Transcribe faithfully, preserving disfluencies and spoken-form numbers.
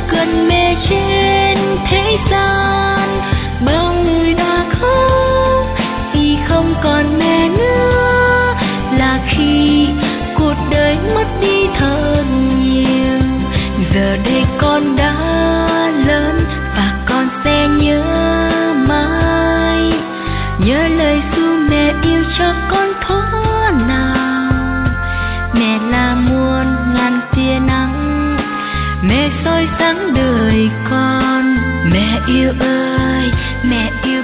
gần mẹ trên thế gian. Bao người đã khóc vì không còn mẹ nữa, là khi cuộc đời mất đi thật nhiều. Giờ đây con đã lớn và con sẽ nhớ mãi, nhớ lời ru mẹ yêu cho con thuở nào. Mẹ là muôn ngàn tia nắng, mẹ soi sáng đời con. Mẹ yêu ơi, mẹ yêu